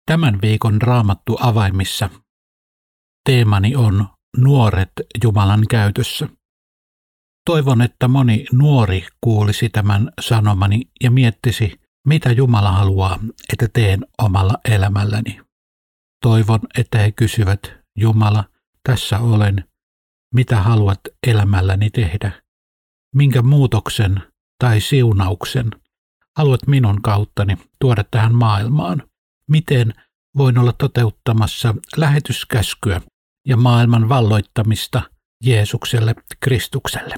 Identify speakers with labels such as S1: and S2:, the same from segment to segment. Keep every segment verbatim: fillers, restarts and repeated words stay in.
S1: Tämän viikon Raamattu avaimissa teemani on nuoret Jumalan käytössä. Toivon, että moni nuori kuulisi tämän sanomani ja miettisi, mitä Jumala haluaa, että teen omalla elämälläni. Toivon, että he kysyvät, Jumala, tässä olen, mitä haluat elämälläni tehdä? Minkä muutoksen tai siunauksen haluat minun kauttani tuoda tähän maailmaan? Miten voin olla toteuttamassa lähetyskäskyä ja maailman valloittamista Jeesukselle, Kristukselle?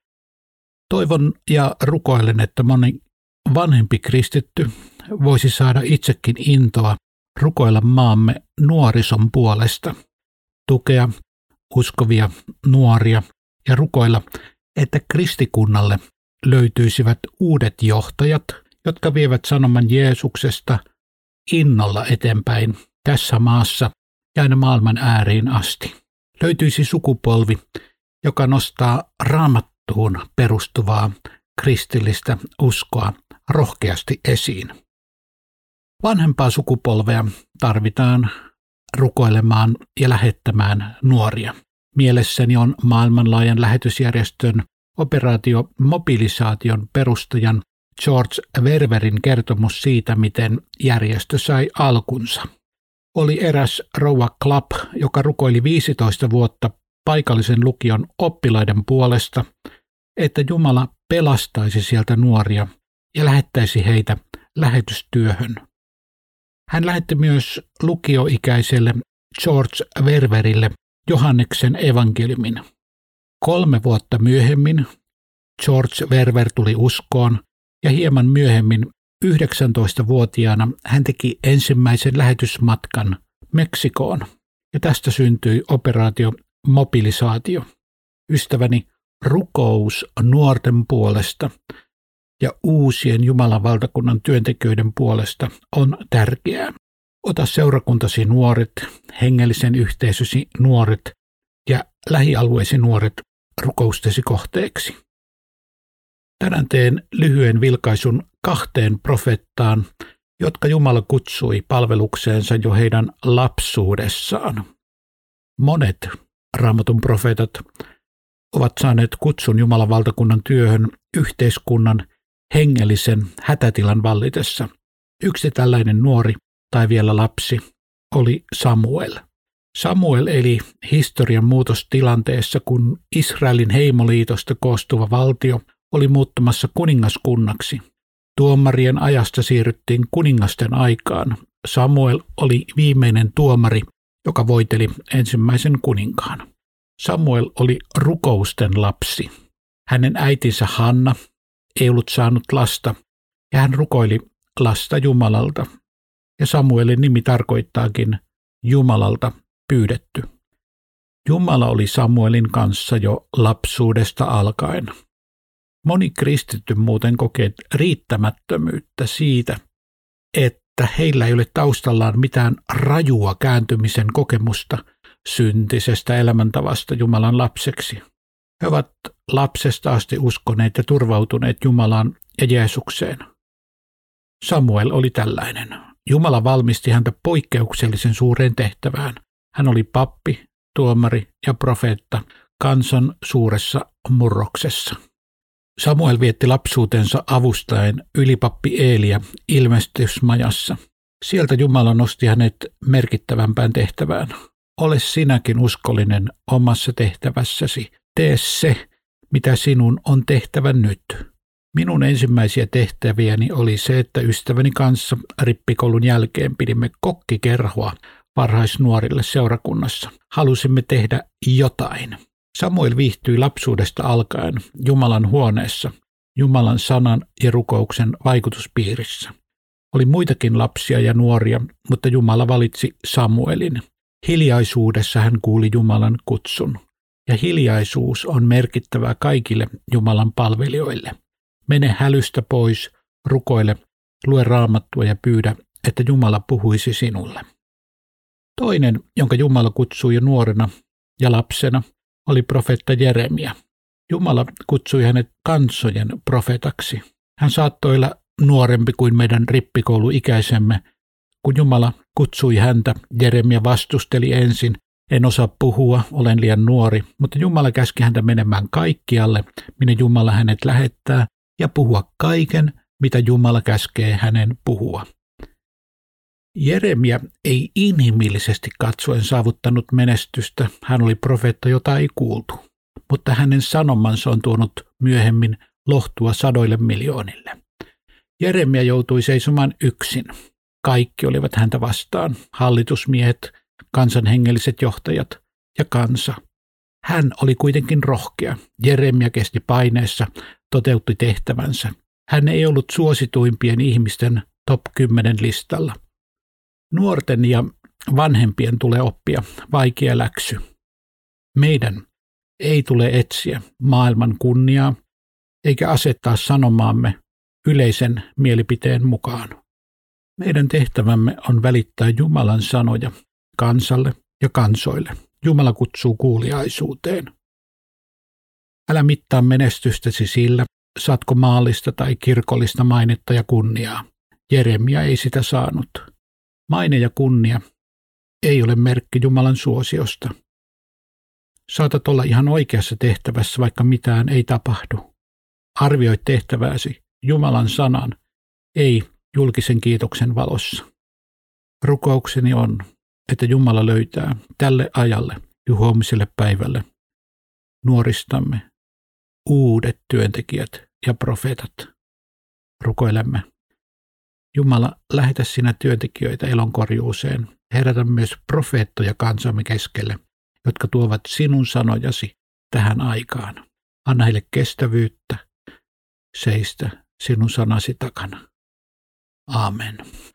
S1: Toivon ja rukoilen, että moni vanhempi kristitty voisi saada itsekin intoa rukoilla maamme nuorison puolesta, tukea uskovia nuoria ja rukoilla, että kristikunnalle löytyisivät uudet johtajat, jotka vievät sanoman Jeesuksesta innolla eteenpäin tässä maassa ja aina maailman ääriin asti. Löytyisi sukupolvi, joka nostaa Raamattuun perustuvaa kristillistä uskoa rohkeasti esiin. Vanhempaa sukupolvea tarvitaan rukoilemaan ja lähettämään nuoria. Mielessäni on maailmanlaajan lähetysjärjestön operaatio Mobilisaation perustajan George Verwerin kertomus siitä, miten järjestö sai alkunsa. Oli eräs rouva Clapp, joka rukoili viisitoista vuotta paikallisen lukion oppilaiden puolesta, että Jumala pelastaisi sieltä nuoria ja lähettäisi heitä lähetystyöhön. Hän lähetti myös lukioikäiselle George Verwerille Johanneksen evankeliumin. Kolme vuotta myöhemmin George Verwer tuli uskoon ja hieman myöhemmin yhdeksäntoistavuotiaana hän teki ensimmäisen lähetysmatkan Meksikoon ja tästä syntyi operaatio Mobilisaatio. Ystäväni, rukous nuorten puolesta ja uusien Jumalan valtakunnan työntekijöiden puolesta on tärkeää. Ota seurakuntasi nuoret, hengellisen yhteisösi nuoret ja lähialueesi nuoret rukoustesi kohteeksi. Tänään teen lyhyen vilkaisun kahteen profeettaan, jotka Jumala kutsui palvelukseensa jo heidän lapsuudessaan. Monet Raamatun profeetat ovat saaneet kutsun Jumalan valtakunnan työhön yhteiskunnan hengellisen hätätilan vallitessa. Yksi tällainen nuori tai vielä lapsi oli Samuel. Samuel eli historian muutostilanteessa, kun Israelin heimoliitosta koostuva valtio oli muuttumassa kuningaskunnaksi. Tuomarien ajasta siirryttiin kuningasten aikaan. Samuel oli viimeinen tuomari, joka voiteli ensimmäisen kuninkaan. Samuel oli rukousten lapsi. Hänen äitinsä Hanna ei ollut saanut lasta, ja hän rukoili lasta Jumalalta. Ja Samuelin nimi tarkoittaakin Jumalalta pyydetty. Jumala oli Samuelin kanssa jo lapsuudesta alkaen. Moni kristitty muuten kokee riittämättömyyttä siitä, että heillä ei ole taustallaan mitään rajua kääntymisen kokemusta syntisestä elämäntavasta Jumalan lapseksi. He ovat lapsesta asti uskoneet ja turvautuneet Jumalaan ja Jeesukseen. Samuel oli tällainen. Jumala valmisti häntä poikkeuksellisen suureen tehtävään. Hän oli pappi, tuomari ja profeetta kansan suuressa murroksessa. Samuel vietti lapsuutensa avustaen ylipappi Eeliä ilmestysmajassa. Sieltä Jumala nosti hänet merkittävämpään tehtävään. Ole sinäkin uskollinen omassa tehtävässäsi. Tee se, mitä sinun on tehtävä nyt. Minun ensimmäisiä tehtäviäni oli se, että ystäväni kanssa rippikoulun jälkeen pidimme kokkikerhoa varhaisnuorille seurakunnassa. Halusimme tehdä jotain. Samuel viihtyi lapsuudesta alkaen Jumalan huoneessa, Jumalan sanan ja rukouksen vaikutuspiirissä. Oli muitakin lapsia ja nuoria, mutta Jumala valitsi Samuelin. Hiljaisuudessa hän kuuli Jumalan kutsun, ja hiljaisuus on merkittävää kaikille Jumalan palvelijoille. Mene hälystä pois, rukoile, lue Raamattua ja pyydä, että Jumala puhuisi sinulle. Toinen, jonka Jumala kutsui jo nuorena ja lapsena, oli profeetta Jeremia. Jumala kutsui hänet kansojen profetaksi. Hän saattoi olla nuorempi kuin meidän rippikouluikäisemme, Kun Jumala kutsui häntä, Jeremia vastusteli ensin. En osaa puhua, olen liian nuori, mutta Jumala käski häntä menemään kaikkialle, minne Jumala hänet lähettää, ja puhua kaiken, mitä Jumala käskee hänen puhua. Jeremia ei inhimillisesti katsoen saavuttanut menestystä, hän oli profeetta, jota ei kuultu, mutta hänen sanomansa on tuonut myöhemmin lohtua sadoille miljoonille. Jeremia joutui seisomaan yksin. Kaikki olivat häntä vastaan, hallitusmiehet, kansanhengelliset johtajat ja kansa. Hän oli kuitenkin rohkea. Jeremia kesti paineessa, toteutti tehtävänsä. Hän ei ollut suosituimpien ihmisten top kymmenen listalla. Nuorten ja vanhempien tulee oppia vaikea läksy. Meidän ei tule etsiä maailman kunniaa eikä asettaa sanomaamme yleisen mielipiteen mukaan. Meidän tehtävämme on välittää Jumalan sanoja kansalle ja kansoille. Jumala kutsuu kuuliaisuuteen. Älä mittaa menestystäsi sillä, saatko maallista tai kirkollista mainetta ja kunniaa. Jeremia ei sitä saanut. Maine ja kunnia ei ole merkki Jumalan suosiosta. Saatat olla ihan oikeassa tehtävässä, vaikka mitään ei tapahdu. Arvioi tehtävääsi Jumalan sanan, ei julkisen kiitoksen valossa. Rukoukseni on, että Jumala löytää tälle ajalle ja huomiselle päivälle nuoristamme uudet työntekijät ja profeetat. Rukoilemme. Jumala, lähetä sinä työntekijöitä elonkorjuuseen. Herätä myös profeettoja kansamme keskelle, jotka tuovat sinun sanojasi tähän aikaan. Anna heille kestävyyttä seistä sinun sanasi takana. Aamen.